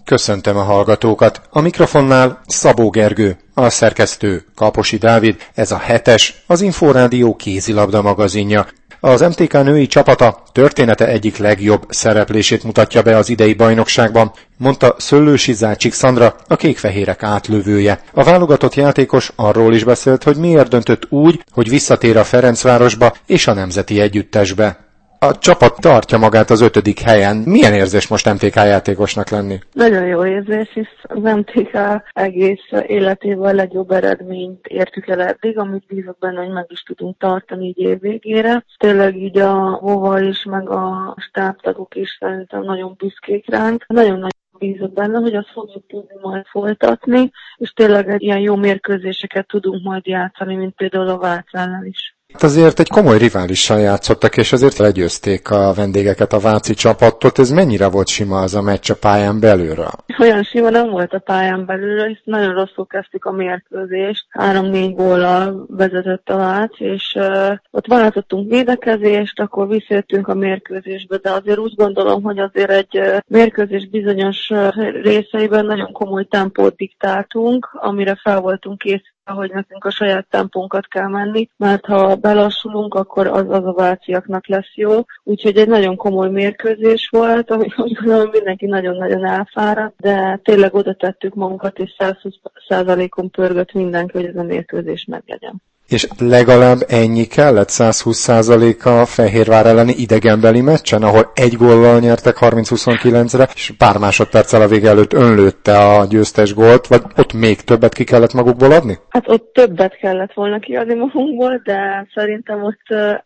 Köszöntöm a hallgatókat. A mikrofonnál Szabó Gergő, a szerkesztő Kaposi Dávid, ez a 7-es, az Inforádió kézilabda magazinja. Az MTK női csapata története egyik legjobb szereplését mutatja be az idei bajnokságban, mondta Szöllősi Zácsik Szandra, a kékfehérek átlövője. A válogatott játékos arról is beszélt, hogy miért döntött úgy, hogy visszatér a Ferencvárosba és a nemzeti együttesbe. A csapat tartja magát az 5. helyen. Milyen érzés most MTK játékosnak lenni? Nagyon jó érzés, hisz az MTK egész életében a legjobb eredményt értük el eddig, amit bízok benne, hogy meg is tudunk tartani így év végére. Tényleg így a Vova is, meg a stábtagok is szerintem nagyon büszkék ránk. Nagyon bízok benne, hogy azt fogjuk tudni majd folytatni, és tényleg egy ilyen jó mérkőzéseket tudunk majd játszani, mint például a Vác ellen is. Azért egy komoly riválissal játszottak, és azért legyőzték a vendégeket, a váci csapatot. Ez mennyire volt sima az a meccs a pályán belülről? Olyan sima nem volt a pályán belülről, hisz nagyon rosszul kezdtük a mérkőzést. 3-4 góllal vezetett a Vác, és ott váltottunk védekezést, akkor visszajöttünk a mérkőzésbe, de azért úgy gondolom, hogy azért egy mérkőzés bizonyos részeiben nagyon komoly tempót diktáltunk, amire fel voltunk kész, hogy nekünk a saját tempónkat kell menni, mert ha belassulunk, akkor az a váciaknak lesz jó. Úgyhogy egy nagyon komoly mérkőzés volt, ami úgy gondolom mindenki nagyon-nagyon elfáradt, de tényleg oda tettük magunkat, és 120%-on pörgött mindenki, hogy ez a mérkőzés meglegyen. És legalább ennyi kellett, 120% a Fehérvár elleni idegenbeli meccsen, ahol egy góllal nyertek 30-29-re, és pár másodperccel a vége előtt önlőtte a győztes gólt, vagy ott még többet ki kellett magukból adni? Hát ott többet kellett volna kiadni magunkból, de szerintem ott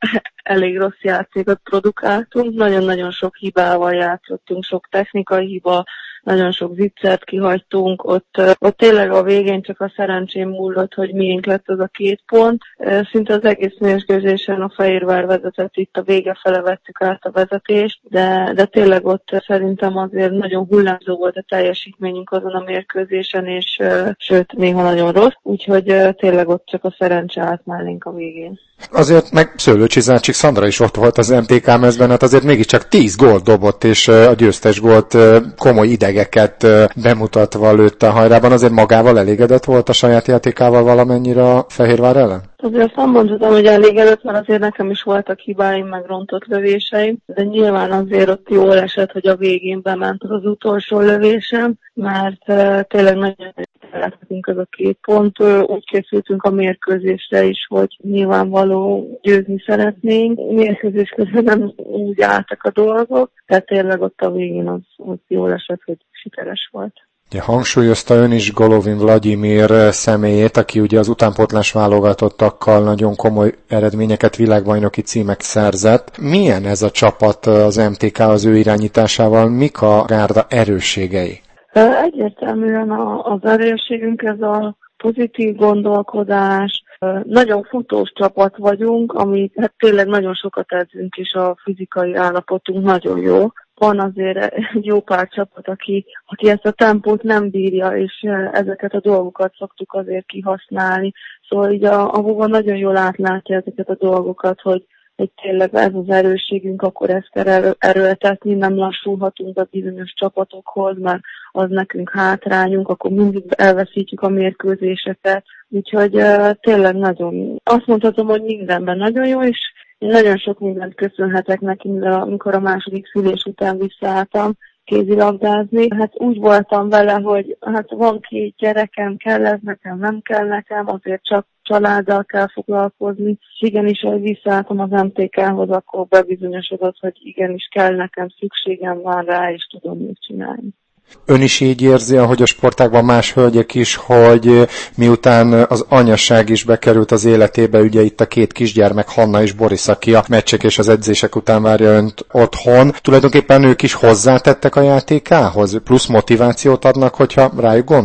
elég rossz játékot produkáltunk, nagyon-nagyon sok hibával játszottunk, sok technikai hiba, nagyon sok viccert kihagytunk, ott tényleg a végén csak a szerencsém múlott, hogy miénk lett az a 2 pont. Szinte az egész mérkőzésen a Fehérvár vezetett, itt a vége fele vettük át a vezetést, de tényleg ott szerintem azért nagyon hullámzó volt a teljesítményünk azon a mérkőzésen, és sőt, néha nagyon rossz, úgyhogy tényleg ott csak a szerencse állt mellénk a végén. Azért meg Szöllősi Zácsik Szandra is ott volt az MTK mezben, hát azért mégiscsak 10 gólt dobott, és a győztes gólt komoly idegeket bemutatva lőtte a hajrában. Azért magával elégedett volt a saját játékával valamennyire a Fehérvár ellen? Azért azt nem mondhatom, hogy elégedett, mert azért nekem is voltak hibáim, meg rontott lövéseim, de nyilván azért ott jól esett, hogy a végén bement az utolsó lövésem, mert tényleg nagyon lehetünk ez a 2 pont. Úgy készültünk a mérkőzésre is, hogy nyilvánvaló győzni szeretnénk. Mérkőzés közben nem úgy álltak a dolgok, tehát tényleg ott a végén az jól esett, hogy sikeres volt. Ja, hangsúlyozta ön is Golovin Vladimir személyét, aki ugye az utánpótlás válogatottakkal nagyon komoly eredményeket, világbajnoki címek szerzett. Milyen ez a csapat, az MTK az ő irányításával? Mik a gárda erősségei? Egyértelműen az erősségünk ez a pozitív gondolkodás. Nagyon futós csapat vagyunk, ami hát tényleg nagyon sokat edzünk, és a fizikai állapotunk nagyon jó. Van azért egy jó pár csapat, aki ezt a tempót nem bírja, és ezeket a dolgokat szoktuk azért kihasználni. Szóval így a Vova nagyon jól átlátja ezeket a dolgokat, hogy tényleg ez az erősségünk, akkor ezt kell erőltetni, nem lassulhatunk a bizonyos csapatokhoz, mert az nekünk hátrányunk, akkor mindig elveszítjük a mérkőzéseket. Úgyhogy tényleg nagyon, azt mondhatom, hogy mindenben nagyon jó, és nagyon sok mindent köszönhetek neki, amikor a második szülés után visszaálltam kézilabdázni. Hát úgy voltam vele, hogy hát van 2 gyerekem, kell ez nekem, nem kell nekem, azért csak családdal kell foglalkozni. És igenis, hogy visszaálltam az MTK-hoz, akkor bebizonyosodott, hogy igenis kell nekem, szükségem van rá, és tudom mit csinálni. Ön is így érzi, ahogy a sportágban más hölgyek is, hogy miután az anyaság is bekerült az életébe, ugye itt a 2 kisgyermek, Hanna és Boris, aki a meccsek és az edzések után várja önt otthon, tulajdonképpen ők is hozzátettek a játékához? Plusz motivációt adnak, hogyha rájuk gondol?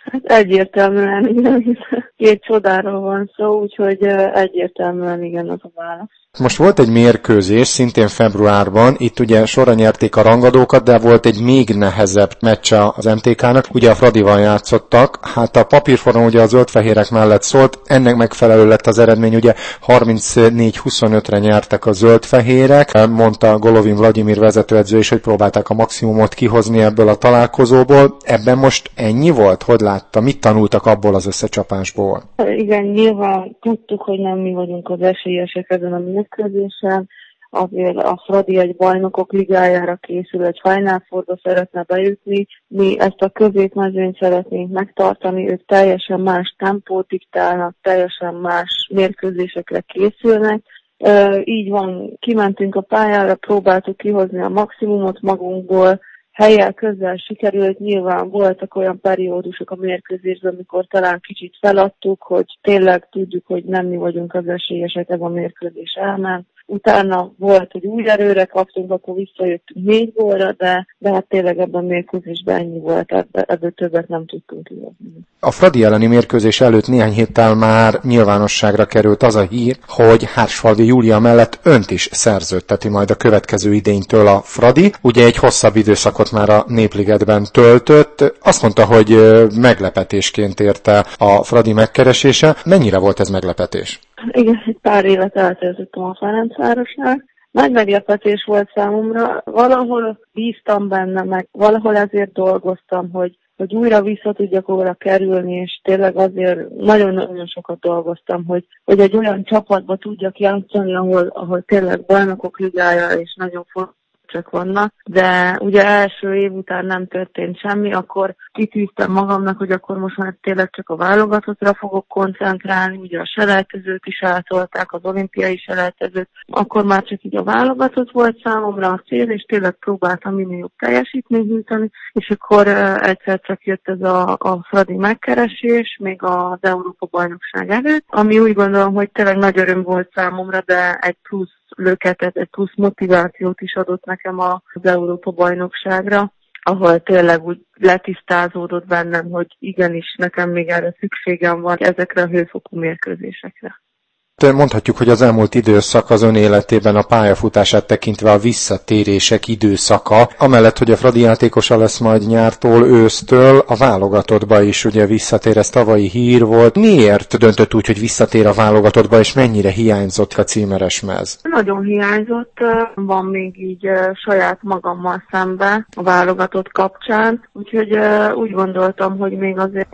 Hát egyértelműen igen, két csodáról van szó, úgyhogy egyértelműen igen az a válasz. Most volt egy mérkőzés, szintén februárban, itt ugye sorra nyerték a rangadókat, de volt egy még nehezebb meccse az MTK-nak, ugye a Fradival játszottak, hát a papírforma ugye a zöldfehérek mellett szólt, ennek megfelelő lett az eredmény, ugye 34-25-re nyertek a zöldfehérek, mondta Golovin Vladimir vezetőedző is, hogy próbálták a maximumot kihozni ebből a találkozóból, ebben most ennyi volt? Hogy látta? Mit tanultak abból az összecsapásból? Igen, nyilván tudtuk, hogy nem mi vagyunk az esélyesek ezen a mérkőzésen. Azért a Fradi egy bajnokok ligájára készül, egy Final Fourba szeretne bejutni. Mi ezt a középmezőnyt szeretnénk megtartani, ők teljesen más tempót diktálnak, teljesen más mérkőzésekre készülnek. Így van, kimentünk a pályára, próbáltuk kihozni a maximumot magunkból, helyjel közel sikerült, nyilván voltak olyan periódusok a mérkőzésben, amikor talán kicsit feladtuk, hogy tényleg tudjuk, hogy nem mi vagyunk az esélyesek, ez a mérkőzés elment. Utána volt, hogy új erőre kaptunk, akkor visszajöttünk 4 gólra, de hát tényleg ebben a mérkőzésben ennyi volt, ebből többet nem tudtunk kihozni. A Fradi elleni mérkőzés előtt néhány héttel már nyilvánosságra került az a hír, hogy Hársfalvi Júlia mellett önt is szerződteti majd a következő idénytől a Fradi. Ugye egy hosszabb időszakot már a Népligetben töltött. Azt mondta, hogy meglepetésként érte a Fradi megkeresése. Mennyire volt ez meglepetés? Igen, egy pár évet eltöltöttem a Ferencvárosnál. Nagy meglepetés volt számomra. Valahol bíztam benne, meg valahol ezért dolgoztam, hogy újra vissza tudjak óra kerülni, és tényleg azért nagyon-nagyon sokat dolgoztam, hogy egy olyan csapatba tudjak játszani, ahol tényleg bajnokok ligája, és nagyon fontos csak vannak, de ugye első év után nem történt semmi, akkor kitűztem magamnak, hogy akkor most már tényleg csak a válogatottra fogok koncentrálni, ugye a selejtezőt is átolták, az olimpiai selejtezőt, akkor már csak így a válogatott volt számomra a cél, és tényleg próbáltam minél jobb teljesítményt nyújtani, és akkor egyszer csak jött ez a Fradi megkeresés, még az Európa-bajnokság előtt, ami úgy gondolom, hogy tényleg nagy öröm volt számomra, de egy plusz löketet, egy plusz motivációt is adott nekem az Európa-bajnokságra, ahol tényleg úgy letisztázódott bennem, hogy igenis nekem még erre szükségem van ezekre a hőfokú mérkőzésekre. Mondhatjuk, hogy az elmúlt időszak az ön életében a pályafutását tekintve a visszatérések időszaka. Amellett, hogy a Fradi játékosa lesz majd nyártól, ősztől, a válogatottba is ugye visszatér, ez tavalyi hír volt. Miért döntött úgy, hogy visszatér a válogatottba, és mennyire hiányzott a címeres mez? Nagyon hiányzott, van még így saját magammal szembe a válogatott kapcsán, úgyhogy úgy gondoltam, hogy még azért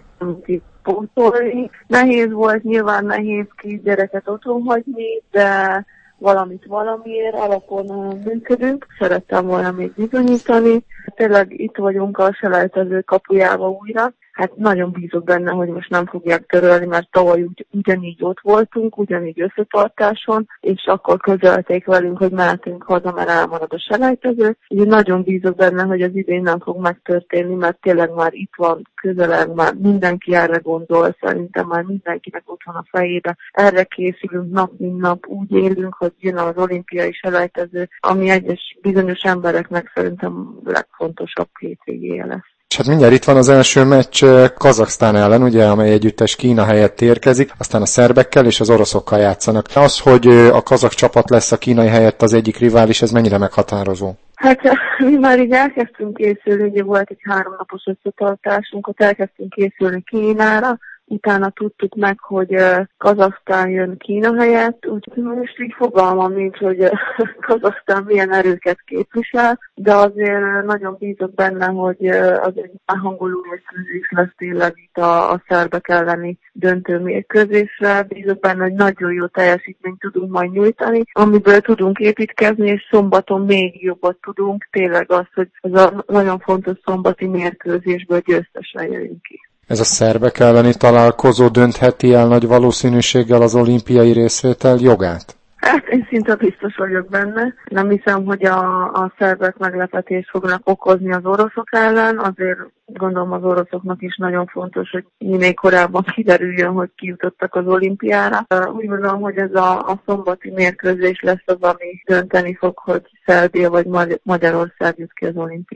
pótolni. Nehéz volt, nyilván nehéz 2 gyereket otthon hagyni, de valamiért alapon működünk. Szerettem volna még bizonyítani. Tényleg itt vagyunk a selejtező kapujába újra. Hát nagyon bízok benne, hogy most nem fogják törölni, mert tavaly ugyanígy ott voltunk, ugyanígy összetartáson, és akkor közölték velünk, hogy mehetünk haza, mert elmarad a selejtező. Úgyhogy nagyon bízok benne, hogy az idén nem fog megtörténni, mert tényleg már itt van közeleg, már mindenki erre gondol, szerintem már mindenkinek ott van a fejébe. Erre készülünk nap, mint nap, úgy élünk, hogy jön az olimpiai selejtező, ami egyes bizonyos embereknek szerintem legfontosabb hétvégéje lesz. És hát mindjárt itt van az első meccs Kazaksztán ellen, ugye, amely együttes Kína helyett érkezik, aztán a szerbekkel és az oroszokkal játszanak. Az, hogy a kazak csapat lesz a kínai helyett az egyik rivális, ez mennyire meghatározó? Hát mi már így elkezdtünk készülni, ugye volt egy 3 napos összetartásunk, ott elkezdtünk készülni Kínára, utána tudtuk meg, hogy Kazahsztán jön Kína helyett, úgyhogy most így fogalmam nincs, hogy Kazahsztán milyen erőket képvisel, de azért nagyon bízok benne, hogy az egy hangoló mérkőzés lesz tényleg itt a szerbek elleni döntő mérkőzésre. Bízok benne, hogy nagyon jó teljesítményt tudunk majd nyújtani, amiből tudunk építkezni, és szombaton még jobbat tudunk. Tényleg az, hogy ez a nagyon fontos szombati mérkőzésből győztesen jöjjünk ki. Ez a szerbek elleni találkozó döntheti el nagy valószínűséggel az olimpiai részvétel jogát? Hát én szinte biztos vagyok benne. Nem hiszem, hogy a szerbek meglepetést fognak okozni az oroszok ellen. Azért gondolom az oroszoknak is nagyon fontos, hogy minél korábban kiderüljön, hogy kijutottak az olimpiára. Úgy gondolom, hogy ez a szombati mérkőzés lesz az, ami dönteni fog, hogy Szerbia vagy Magyarország jut ki az olimpiára.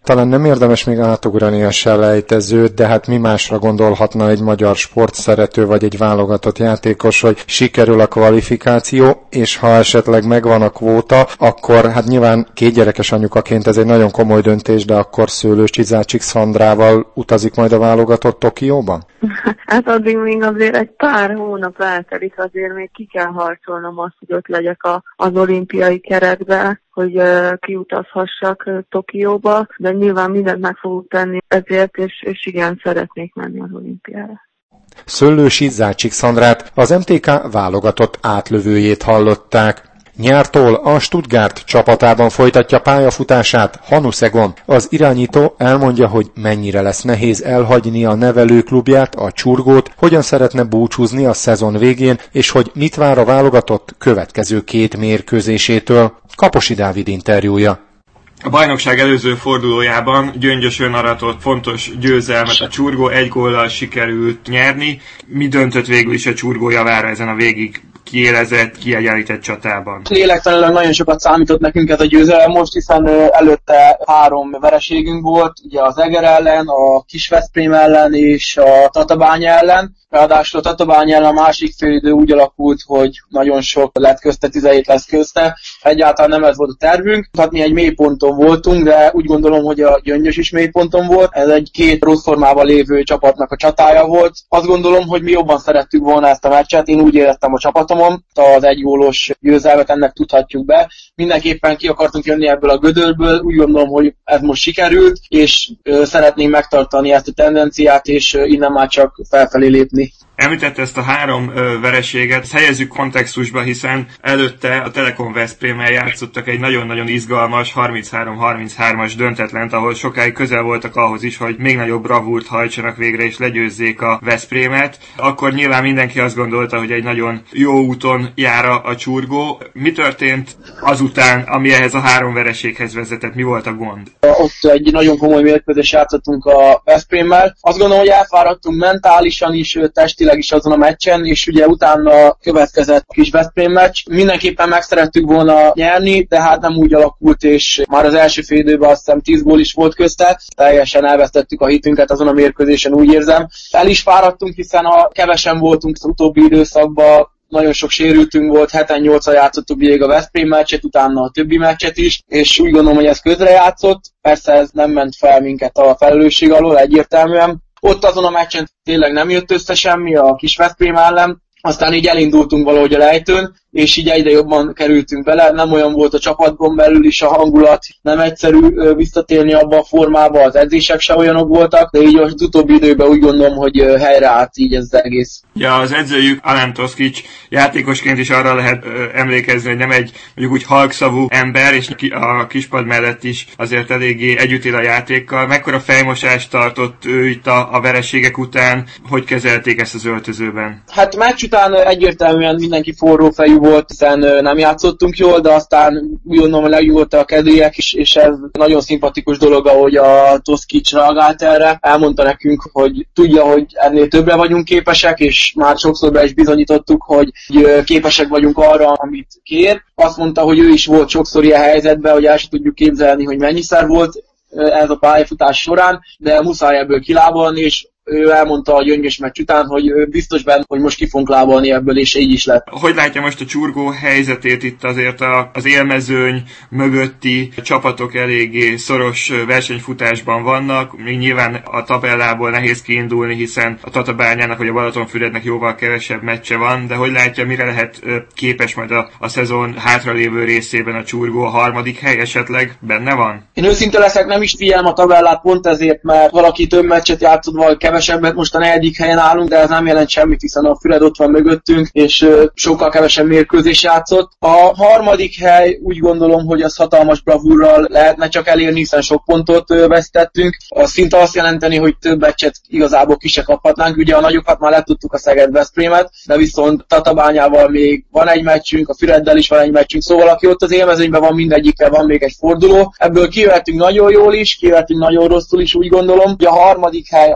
Talán nem érdemes még átugrani a selejtezőt, de hát mi másra gondolhatna egy magyar sportszerető vagy egy válogatott játékos, hogy sikerül a kvalifikáció, és ha esetleg megvan a kvóta, akkor hát nyilván kétgyerekes anyukaként ez egy nagyon komoly döntés, de akkor Szőlős Csizácsik Szandrával utazik majd a válogatott Tokióban? Hát addig még azért egy pár hónap eltelik, azért még ki kell harcolnom azt, hogy ott legyek az olimpiai keretbe, hogy kiutazhassak Tokióba, de nyilván mindent meg fogok tenni ezért, és igen, szeretnék menni az olimpiára. Szőlősi Zácsik Szandrát, az MTK válogatott átlövőjét hallották. Nyártól a Stuttgart csapatában folytatja pályafutását Hanus Egon. Az irányító elmondja, hogy mennyire lesz nehéz elhagyni a nevelőklubját, a Csurgót, hogyan szeretne búcsúzni a szezon végén, és hogy mit vár a válogatott következő 2 mérkőzésétől. Kaposi Dávid interjúja. A bajnokság előző fordulójában Gyöngyösön aratott fontos győzelmet a Csurgó, 1 góllal sikerült nyerni. Mi döntött végül is a Csurgó javára ezen a végig kiélezett, kiegyenlített csatában? Lélektelenül nagyon sokat számított nekünk ez a győzelem most, hiszen előtte 3 vereségünk volt, ugye az Eger ellen, a Kisveszprém ellen és a Tatabánya ellen. Ráadásul a Tatabánya ellen a másik félidő úgy alakult, hogy nagyon sok lett közte, 17 lesz közte. Egyáltalán nem ez volt a tervünk. Hát mi egy mélyponton voltunk, de úgy gondolom, hogy a Gyöngyös is mélyponton volt. Ez egy 2 rossz formában lévő csapatnak a csatája volt. Azt gondolom, hogy mi jobban szerettük volna ezt a meccset. Én úgy éreztem a csapatomon. Az 1 gólos győzelmet ennek tudhatjuk be. Mindenképpen ki akartunk jönni ebből a gödörből. Úgy gondolom, hogy ez most sikerült, és szeretnénk megtartani ezt a tendenciát, és innen már csak felfelé lépni. Említette ezt a 3 vereséget, ezt helyezzük kontextusba, hiszen előtte a Telekom Veszprémmel játszottak egy nagyon-nagyon izgalmas 33-33-as döntetlent, ahol sokáig közel voltak ahhoz is, hogy még nagyobb bravúrt hajtsanak végre és legyőzzék a Veszprémet. Akkor nyilván mindenki azt gondolta, hogy egy nagyon jó úton jár a Csurgó. Mi történt azután, ami ehhez a 3 vereséghez vezetett? Mi volt a gond? Ott egy nagyon komoly mérkőzést játszottunk a Veszprémmel. Azt gondolom, hogy elfáradtunk mentálisan is, testileg is azon a meccsen, és ugye utána következett a kis Veszprém meccs. Mindenképpen meg szerettük volna nyerni, de hát nem úgy alakult, és már az első fél időben azt hiszem 10 gól is volt közte. Teljesen elvesztettük a hitünket azon a mérkőzésen, úgy érzem. El is fáradtunk, hiszen kevesen voltunk az utóbbi időszakban, nagyon sok sérültünk volt, 7-8-al játszottuk végig a Veszprém meccset, utána a többi meccset is, és úgy gondolom, hogy ez közrejátszott. Persze ez nem ment fel minket a felelősség alól egyértelműen. Ott azon a meccsen tényleg nem jött össze semmi a kis Veszprém ellen, aztán így elindultunk valahogy a lejtőn, és így egyre jobban kerültünk bele. Nem olyan volt a csapatban belül is a hangulat, nem egyszerű visszatérni abba a formába, az edzések se olyanok voltak, de így az utóbbi időben úgy gondolom, hogy helyreállt így ez az egész. Ja, az edzőjük Alen Toszkics játékosként is arra lehet emlékezni, hogy nem egy mondjuk úgy halkszavú ember, és a kispad mellett is azért eléggé együtt él a játékkal. Mekkora fejmosást tartott ő itt a vereségek után, hogy kezelték ezt az öltözőben? Hát meccs után egyértelműen mindenki forró fejű volt, hiszen nem játszottunk jól, de aztán úgy gondolom, hogy legnyugodtak a kedélyek is, és ez nagyon szimpatikus dolog, ahogy a Toszkics reagált erre. Elmondta nekünk, hogy tudja, hogy ennél többre vagyunk képesek, és már sokszor be is bizonyítottuk, hogy képesek vagyunk arra, amit kér. Azt mondta, hogy ő is volt sokszor ilyen helyzetben, hogy el sem tudjuk képzelni, hogy mennyiszer volt ez a pályafutás során, de muszáj ebből kilábalni, és ő elmondta a Gyöngyös meccs után, hogy ő biztos benne, hogy most ki fogunk lábalni ebből, és így is lett. Hogy látja most a Csurgó helyzetét itt azért az élmezőny mögötti csapatok eléggé szoros versenyfutásban vannak, még nyilván a tabellából nehéz kiindulni, hiszen a Tatabányának vagy a Balatonfürednek jóval kevesebb meccse van, de hogy látja, mire lehet képes majd a szezon hátralévő részében a Csurgó? A 3. hely esetleg benne van? Én őszinte leszek, nem is figyelem a tabellát pont ezért, mert valaki több meccset játszott, vagy kevesebbet, most a 4. helyen állunk, de ez nem jelent semmit, hiszen a Füred ott van mögöttünk, és sokkal kevesebb mérkőzés játszott. A 3. hely úgy gondolom, hogy az hatalmas bravúrral lehetne csak elérni, hiszen sok pontot vesztettünk. Az szinte azt jelenteni, hogy több meccset igazából ki se kaphatnánk. Ugye a nagyokat már letudtuk, a Szeged-Veszprémet, de viszont Tatabányával még van egy meccsünk, a Füreddel is van egy meccsünk, szóval aki ott az élmezőnyben van, mindegyikkel van még egy forduló. Ebből kijöhetünk nagyon jól is, kijöhetünk nagyon rosszul is, úgy gondolom. Ugye a 3. hely az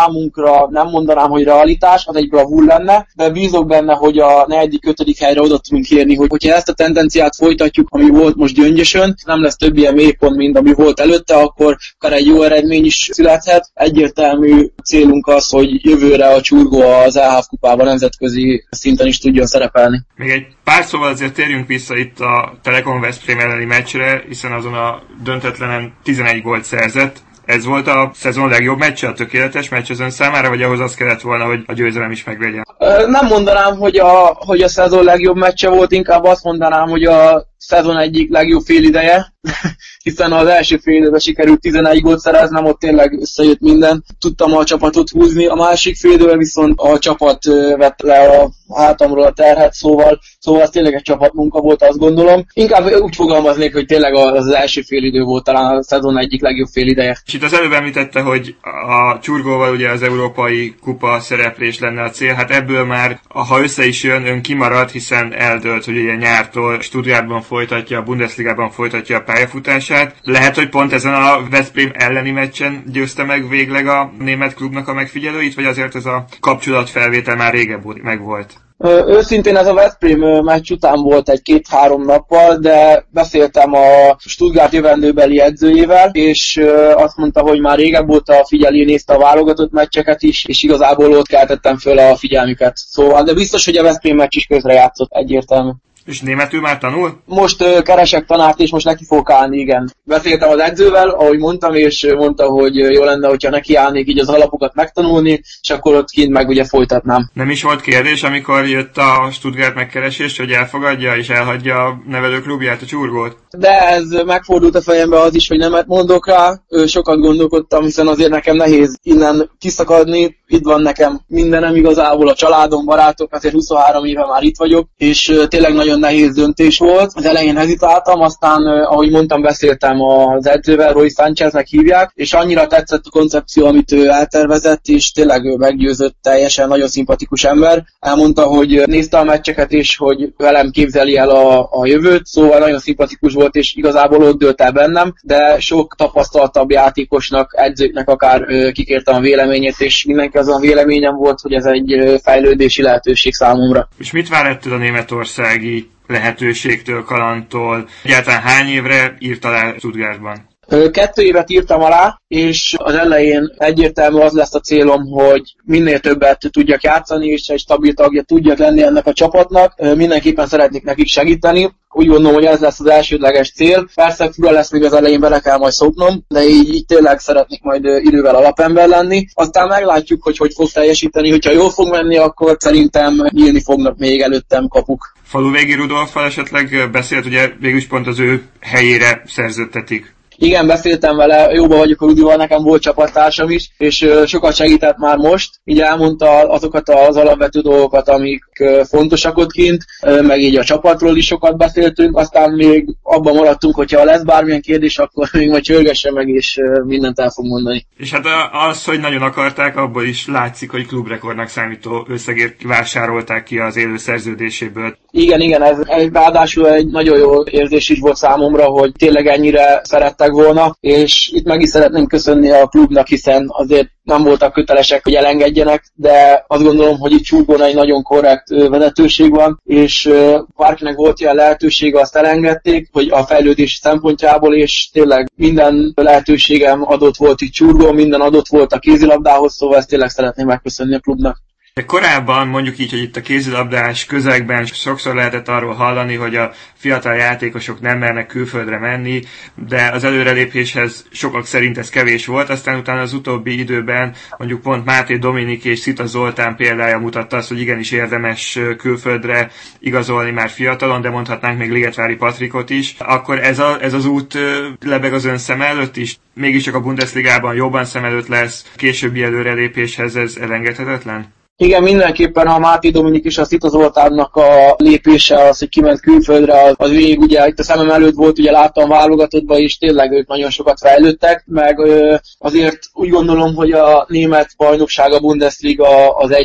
számunkra nem mondanám, hogy realitás, az egy bravúr lenne, de bízok benne, hogy a 4.-5. helyre oda tudunk érni, hogyha ezt a tendenciát folytatjuk, ami volt most Gyöngyösön, nem lesz több ilyen mélypont, mint ami volt előtte, akkor akár egy jó eredmény is születhet. Egyértelmű célunk az, hogy jövőre a Csurgó az EHF kupában nemzetközi szinten is tudjon szerepelni. Még egy pár szóval azért térjünk vissza itt a Telekom Veszprém elleni meccsre, hiszen azon a döntetlenen 11 gólt szerzett. Ez volt a szezon legjobb meccse, a tökéletes meccs az ön számára, vagy ahhoz az kellett volna, hogy a győzelem is meglegyen? Nem mondanám, hogy a szezon legjobb meccse volt, inkább azt mondanám, hogy a szezon egyik legjobb félideje, hiszen az első félidőben sikerült 11 gólt szereznem, ott tényleg összejött minden. Tudtam a csapatot húzni, a másik félidőben viszont a csapat vett le a hátamról a terhet, szóval ez tényleg egy csapatmunka volt, azt gondolom. Inkább úgy fogalmaznék, hogy tényleg az első félidő volt talán a szezon egyik legjobb félideje. És itt az előbb említette, hogy a Csurgóval ugye az európai kupa szereplés lenne a cél, hát ebből már, ha össze is jön, ön kimarad, hiszen eldőlt, hogy ugye nyártól Stuttgartban folytatja, a Bundesligában folytatja a pályafutását. Lehet, hogy pont ezen a Veszprém elleni meccsen győzte meg végleg a német klubnak a megfigyelőit, vagy azért ez a kapcsolatfelvétel már régebb megvolt? Őszintén ez a Veszprém meccs után volt egy 2-3 nappal, de beszéltem a Stuttgart jövendőbeli edzőjével, és azt mondta, hogy már régebb óta figyeli, nézte a válogatott meccseket is, és igazából ott keltettem föl a figyelmüket. Szóval, de biztos, hogy a Veszprém meccs is közrejátszott, egyértelmű. És németül már tanul? Most keresek tanárt, és most neki fogok állni, igen. Beszéltem az edzővel, ahogy mondtam, és mondta, hogy jó lenne, hogyha nekiállnék így az alapokat megtanulni, és akkor ott kint meg ugye folytatnám. Nem is volt kérdés, amikor jött a Stuttgart megkeresés, hogy elfogadja és elhagyja a nevelőklubját, a Csurgót? De ez megfordult a fejembe az is, hogy nemet mondok rá. Sokat gondolkodtam, hiszen azért nekem nehéz innen kiszakadni. Itt van nekem mindenem igazából, a családom, barátok, azért 23 éve már itt vagyok, és tényleg nagyon nehéz döntés volt. Az elején hezitáltam, aztán, ahogy mondtam, beszéltem az edzővel, Roy Sáncheznek hívják, és annyira tetszett a koncepció, amit ő eltervezett, és tényleg ő meggyőzött, teljesen nagyon szimpatikus ember. Elmondta, hogy nézte a meccseket, és hogy velem képzeli el a jövőt, szóval nagyon szimpatikus volt, és igazából ott dőlt el bennem, de sok tapasztaltabb játékosnak, edzőknek akár kikértem a véleményét, és mindenki azon véleményem volt, hogy ez egy fejlődési lehetőség számomra. És mit vár ettől a németországi lehetőségtől, kalandtól? Egyáltalán hány évre írt alá Stuttgartban? 2 évet írtam alá, és az elején egyértelmű az lesz a célom, hogy minél többet tudjak játszani, és egy stabil tagja tudjak lenni ennek a csapatnak. Mindenképpen szeretnék nekik segíteni. Úgy gondolom, hogy ez lesz az elsődleges cél. Persze fura lesz, még az elején bele kell majd szoknom, de így tényleg szeretnék majd idővel alapember lenni. Aztán meglátjuk, hogy fog teljesíteni. Hogyha jól fog menni, akkor szerintem nyílni fognak még előttem kapuk. Faluvégi Rudolffal esetleg beszélt, ugye végülis pont az ő helyére szerződtetik. Igen, beszéltem vele, jóban vagyok a Rudival, nekem volt csapattársam is, és sokat segített már most. Így elmondta azokat az alapvető dolgokat, amik fontosak ott kint, meg így a csapatról is sokat beszéltünk, aztán még abban maradtunk, hogyha lesz bármilyen kérdés, akkor még majd csörgesse meg, és mindent el fog mondani. És hát az, hogy nagyon akarták, abból is látszik, hogy klubrekordnak számító összegért vásárolták ki az élő szerződéséből. Igen, ez ráadásul egy nagyon jó érzés is volt számomra, hogy tényleg ennyire szerettek volna, és itt meg is szeretném köszönni a klubnak, hiszen azért nem voltak kötelesek, hogy elengedjenek, de azt gondolom, hogy itt Csurgón egy nagyon korrekt vezetőség van, és bárkinek volt ilyen lehetősége, azt elengedték, hogy a fejlődés szempontjából, és tényleg minden lehetőségem adott volt itt Csurgón, minden adott volt a kézilabdához, szóval ezt tényleg szeretném megköszönni a klubnak. De korábban mondjuk így, hogy itt a kézilabdás közegben sokszor lehetett arról hallani, hogy a fiatal játékosok nem mernek külföldre menni, de az előrelépéshez sokak szerint ez kevés volt, aztán utána az utóbbi időben mondjuk pont Máté Dominik és Szita Zoltán példája mutatta azt, hogy igenis érdemes külföldre igazolni már fiatalon, de mondhatnánk még Ligetvári Patrikot is. Akkor ez az út lebeg az ön szem előtt is? Mégiscsak a Bundesligában jobban szem előtt lesz, későbbi előrelépéshez ez elengedhetetlen? Igen, mindenképpen a Máté Dominik és a Szita Zoltánnak a lépése az, hogy kiment külföldre, az végig ugye itt a szemem előtt volt, ugye láttam válogatottban is, tényleg ők nagyon sokat fejlődtek, meg azért úgy gondolom, hogy a német bajnokság, a Bundesliga az egyik,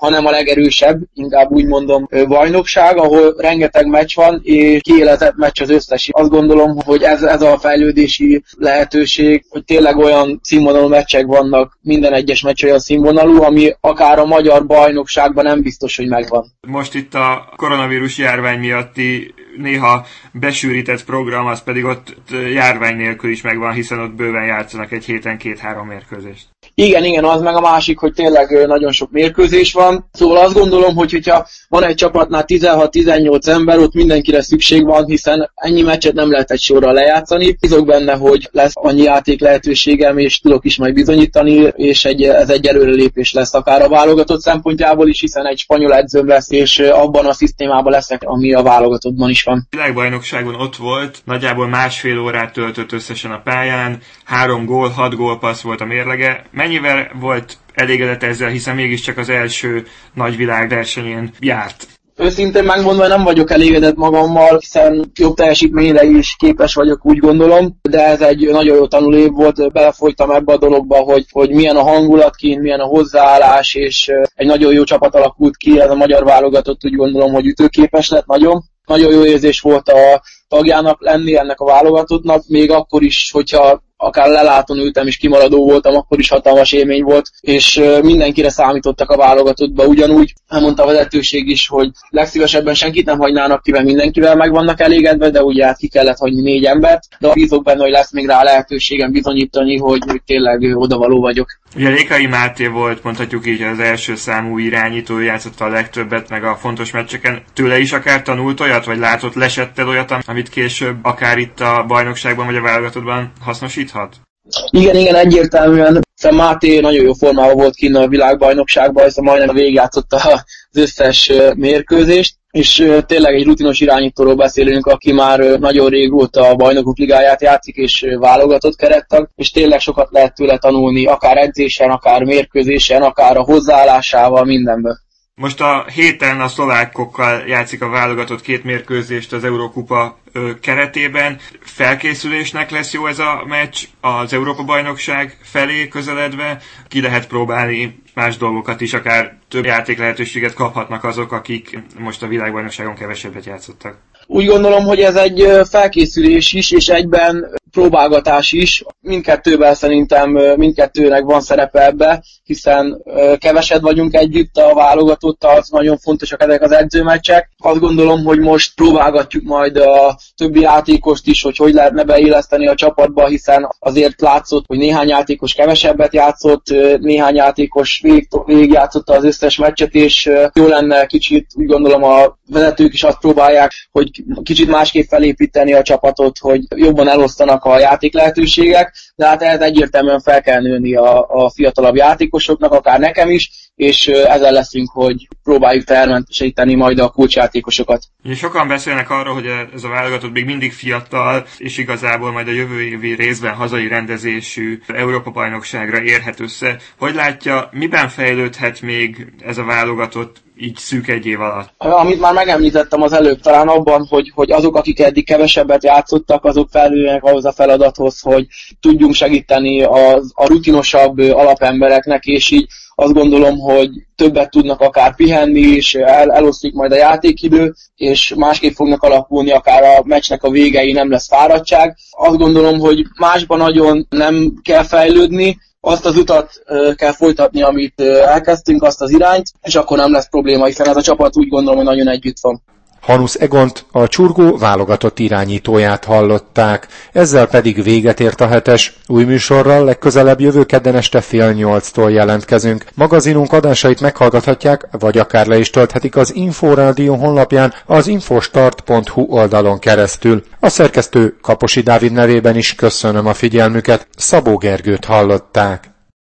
hanem a legerősebb, inkább úgy mondom, bajnokság, ahol rengeteg meccs van, és kiélezett meccs az összes. Azt gondolom, hogy ez a fejlődési lehetőség, hogy tényleg olyan színvonalú meccsek vannak, minden egyes meccs olyan színvonalú, ami akár a magyar bajnokságban nem biztos, hogy megvan. Most itt a koronavírus járvány miatti néha besűrített program, az pedig ott járvány nélkül is megvan, hiszen ott bőven játszanak egy héten 2-3 mérkőzést. Igen, az meg a másik, hogy tényleg nagyon sok mérkőzés van. Szóval azt gondolom, hogyha van egy csapatnál 16-18 ember, ott mindenkire szükség van, hiszen ennyi meccset nem lehet egy sorra lejátszani. Bízok benne, hogy lesz annyi játék lehetőségem, és tudok is majd bizonyítani, és ez egy előrelépés lesz akár a válogatott szempontjából is, hiszen egy spanyol edzőm lesz, és abban a szisztémában leszek, ami a válogatottban is van. Világbajnokságon ott volt, nagyjából 1,5 órát töltött összesen a pályán, 3 gól, 6 gólpassz volt a mérlege. Mennyivel volt elégedett ezzel, hiszen mégiscsak az első nagy világversenyén járt? Őszintén megmondva nem vagyok elégedett magammal, hiszen jobb teljesítményre is képes vagyok, úgy gondolom, de ez egy nagyon jó tanulév volt, belefolytam ebbe a dologba, hogy milyen a hangulat kint, milyen a hozzáállás, és egy nagyon jó csapat alakult ki, ez a magyar válogatott, úgy gondolom, hogy ütőképes lett nagyon. Nagyon jó érzés volt a tagjának lenni ennek a válogatottnak, még akkor is, hogyha akár lelátón ültem és kimaradó voltam, akkor is hatalmas élmény volt, és mindenkire számítottak a válogatottba. Ugyanúgy elmondta a vezetőség is, hogy legszívesebben senkit nem hagynának ki, mert mindenkivel meg vannak elégedve, de ugye ki kellett hagyni 4 embert, de bízok benne, hogy lesz még rá lehetőségem bizonyítani, hogy tényleg odavaló vagyok. Ugye Rékai Máté volt, mondhatjuk így, az első számú irányító, játszotta a legtöbbet, meg a fontos meccseken. Tőle is akár tanult olyat, vagy látott, lesetted olyat, amit később akár itt a bajnokságban vagy a válogatottban hasznosíthat? Igen, egyértelműen. Máté nagyon jó formában volt kint a világbajnokságban, hiszen majdnem végigjátszotta az összes mérkőzést, és tényleg egy rutinos irányítóról beszélünk, aki már nagyon régóta a Bajnokok Ligáját játszik, és válogatott kerettag, és tényleg sokat lehet tőle tanulni, akár edzésen, akár mérkőzésen, akár a hozzáállásával, mindenből. Most a héten a szlovákokkal játszik a válogatott 2 mérkőzést az Eurókupa keretében. Felkészülésnek lesz jó ez a meccs az Európa-bajnokság felé közeledve. Ki lehet próbálni más dolgokat is, akár több játék lehetőséget kaphatnak azok, akik most a világbajnokságon kevesebbet játszottak. Úgy gondolom, hogy ez egy felkészülés is, és egyben próbálgatás is. Mindkettőben szerintem mindkettőnek van szerepe ebbe, hiszen keveset vagyunk együtt a válogatottal, az nagyon fontosak ezek az edzőmeccsek. Azt gondolom, hogy most próbálgatjuk majd a többi játékost is, hogy lehetne beilleszteni a csapatba, hiszen azért látszott, hogy néhány játékos kevesebbet játszott, néhány játékos végigjátszotta az összes meccset, és jó lenne kicsit, úgy gondolom a vezetők is azt próbálják, hogy kicsit másképp felépíteni a csapatot, hogy jobban elosztanak a játék lehetőségek, de hát ehhez egyértelműen fel kell nőni a fiatalabb játékosoknak, akár nekem is, és ezzel leszünk, hogy próbáljuk termentesíteni majd a kulcsjátékosokat. Sokan beszélnek arról, hogy ez a válogatott még mindig fiatal, és igazából majd a jövő évi részben hazai rendezésű Európa-bajnokságra érhet össze. Hogy látja, miben fejlődhet még ez a válogatott így szűk egy év alatt? Amit már megemlítettem az előbb, talán abban, hogy azok, akik eddig kevesebbet játszottak, azok felülnek ahhoz a feladathoz, hogy tudjunk segíteni a rutinosabb alapembereknek, és így azt gondolom, hogy többet tudnak akár pihenni, és elosztik majd a játékidő, és másképp fognak alakulni, akár a meccsnek a végei nem lesz fáradtság. Azt gondolom, hogy másban nagyon nem kell fejlődni, azt az utat kell folytatni, amit elkezdtünk, azt az irányt, és akkor nem lesz probléma, hiszen ez a csapat úgy gondolom, hogy nagyon együtt van. Hanusz Egont, a Csurgó válogatott irányítóját hallották, ezzel pedig véget ért a hetes. Új műsorral legközelebb jövő kedden este 7:30-tól jelentkezünk. Magazinunk adásait meghallgathatják, vagy akár le is tölthetik az Inforádió honlapján az infostart.hu oldalon keresztül. A szerkesztő Kaposi Dávid nevében is köszönöm a figyelmüket, Szabó Gergőt hallották.